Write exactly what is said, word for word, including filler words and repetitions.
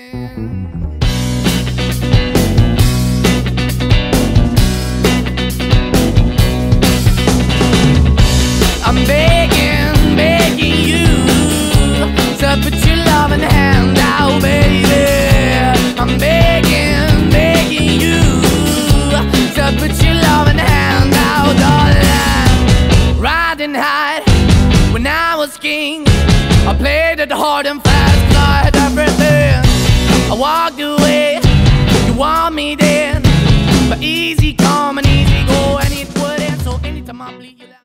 I'm begging, begging you to put your loving hand out, baby. I'm begging, begging you to put your loving hand out, darling. Riding high when I was king, I played it hard and fast, I had everything. I walked away, you want me then, but easy come and easy go, and it wouldn't. So anytime I bleed you